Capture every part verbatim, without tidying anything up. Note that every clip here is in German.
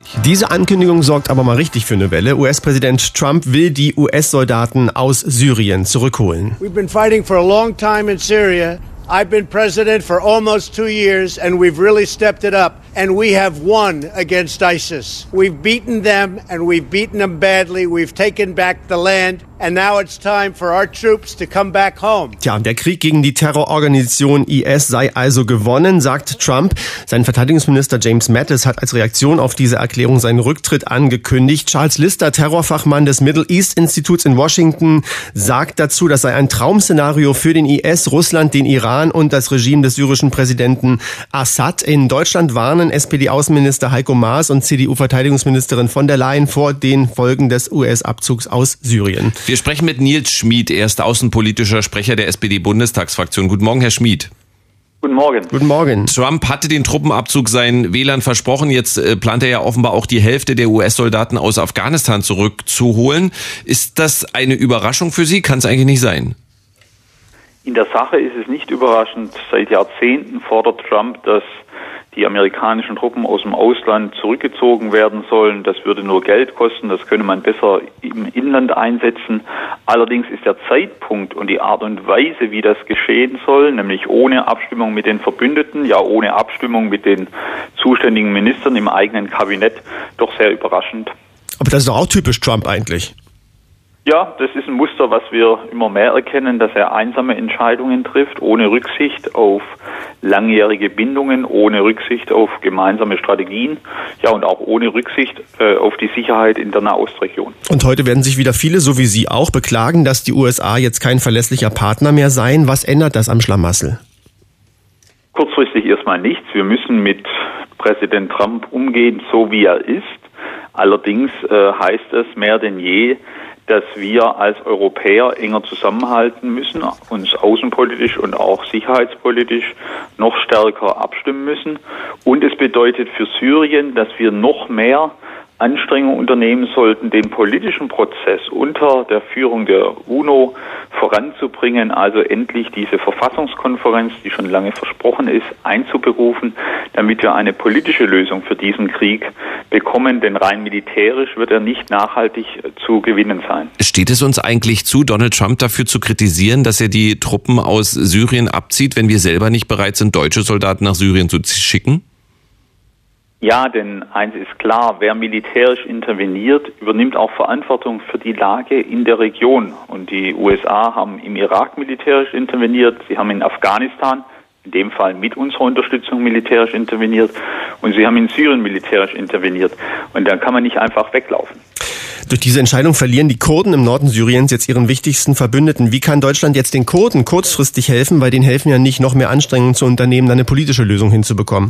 Diese Ankündigung sorgt aber mal richtig für eine Welle. U S-Präsident Trump will die U S-Soldaten aus Syrien zurückholen. We've been fighting for a long time in Syria. I've been president for almost two years and we've really stepped it up. And we have won against ISIS. We've beaten them and we've beaten them badly. We've taken back the land. And now it's time for our troops to come back home. Tja, der Krieg gegen die Terrororganisation I S sei also gewonnen, sagt Trump. Sein Verteidigungsminister James Mattis hat als Reaktion auf diese Erklärung seinen Rücktritt angekündigt. Charles Lister, Terrorfachmann des Middle East Instituts in Washington, sagt dazu, das sei ein Traum-Szenario für den I S, Russland, den Iran und das Regime des syrischen Präsidenten Assad. In Deutschland warnen S P D-Außenminister Heiko Maas und C D U-Verteidigungsministerin von der Leyen vor den Folgen des U S-Abzugs aus Syrien. Wir sprechen mit Nils Schmid, er ist außenpolitischer Sprecher der S P D-Bundestagsfraktion. Guten Morgen, Herr Schmid. Guten Morgen. Guten Morgen. Trump hatte den Truppenabzug seinen Wählern versprochen. Jetzt äh, plant er ja offenbar auch die Hälfte der U S-Soldaten aus Afghanistan zurückzuholen. Ist das eine Überraschung für Sie? Kann es eigentlich nicht sein. In der Sache ist es nicht überraschend. Seit Jahrzehnten fordert Trump, dass die amerikanischen Truppen aus dem Ausland zurückgezogen werden sollen. Das würde nur Geld kosten, das könne man besser im Inland einsetzen. Allerdings ist der Zeitpunkt und die Art und Weise, wie das geschehen soll, nämlich ohne Abstimmung mit den Verbündeten, ja ohne Abstimmung mit den zuständigen Ministern im eigenen Kabinett, doch sehr überraschend. Aber das ist doch auch typisch Trump eigentlich. Ja, das ist ein Muster, was wir immer mehr erkennen, dass er einsame Entscheidungen trifft, ohne Rücksicht auf langjährige Bindungen, ohne Rücksicht auf gemeinsame Strategien, ja und auch ohne Rücksicht äh, auf die Sicherheit in der Nahostregion. Und heute werden sich wieder viele, so wie Sie auch, beklagen, dass die U S A jetzt kein verlässlicher Partner mehr seien. Was ändert das am Schlamassel? Kurzfristig erstmal nichts. Wir müssen mit Präsident Trump umgehen, so wie er ist. Allerdings äh, heißt es mehr denn je, dass wir als Europäer enger zusammenhalten müssen, uns außenpolitisch und auch sicherheitspolitisch noch stärker abstimmen müssen. Und es bedeutet für Syrien, dass wir noch mehr Anstrengungen unternehmen sollten, den politischen Prozess unter der Führung der UNO voranzubringen, also endlich diese Verfassungskonferenz, die schon lange versprochen ist, einzuberufen, damit wir eine politische Lösung für diesen Krieg bekommen, denn rein militärisch wird er nicht nachhaltig zu gewinnen sein. Steht es uns eigentlich zu, Donald Trump dafür zu kritisieren, dass er die Truppen aus Syrien abzieht, wenn wir selber nicht bereit sind, deutsche Soldaten nach Syrien zu schicken? Ja, denn eins ist klar, wer militärisch interveniert, übernimmt auch Verantwortung für die Lage in der Region. Und die U S A haben im Irak militärisch interveniert, sie haben in Afghanistan, in dem Fall mit unserer Unterstützung militärisch interveniert und sie haben in Syrien militärisch interveniert. Und dann kann man nicht einfach weglaufen. Durch diese Entscheidung verlieren die Kurden im Norden Syriens jetzt ihren wichtigsten Verbündeten. Wie kann Deutschland jetzt den Kurden kurzfristig helfen? Weil denen helfen ja nicht, noch mehr Anstrengungen zu unternehmen, dann eine politische Lösung hinzubekommen.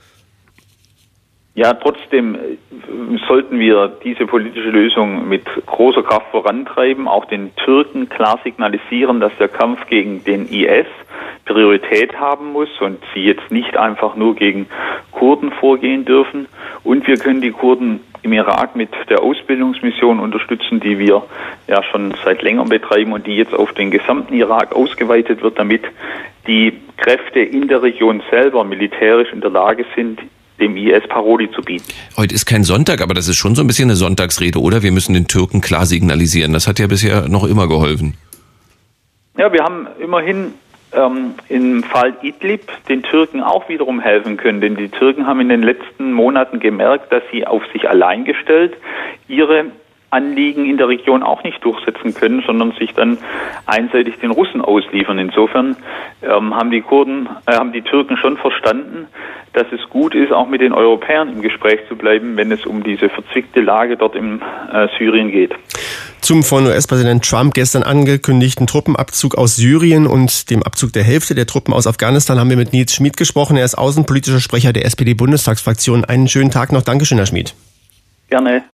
Ja, trotzdem sollten wir diese politische Lösung mit großer Kraft vorantreiben, auch den Türken klar signalisieren, dass der Kampf gegen den I S Priorität haben muss und sie jetzt nicht einfach nur gegen Kurden vorgehen dürfen. Und wir können die Kurden im Irak mit der Ausbildungsmission unterstützen, die wir ja schon seit längerem betreiben und die jetzt auf den gesamten Irak ausgeweitet wird, damit die Kräfte in der Region selber militärisch in der Lage sind, dem I S Paroli zu bieten. Heute ist kein Sonntag, aber das ist schon so ein bisschen eine Sonntagsrede, oder? Wir müssen den Türken klar signalisieren. Das hat ja bisher noch immer geholfen. Ja, wir haben immerhin ähm, im Fall Idlib den Türken auch wiederum helfen können, denn die Türken haben in den letzten Monaten gemerkt, dass sie auf sich allein gestellt ihre Anliegen in der Region auch nicht durchsetzen können, sondern sich dann einseitig den Russen ausliefern. Insofern ähm, haben die Kurden, äh, haben die Türken schon verstanden, dass es gut ist, auch mit den Europäern im Gespräch zu bleiben, wenn es um diese verzwickte Lage dort in äh, Syrien geht. Zum von U S-Präsident Trump gestern angekündigten Truppenabzug aus Syrien und dem Abzug der Hälfte der Truppen aus Afghanistan haben wir mit Nils Schmid gesprochen. Er ist außenpolitischer Sprecher der S P D-Bundestagsfraktion. Einen schönen Tag noch. Dankeschön, Herr Schmid. Gerne.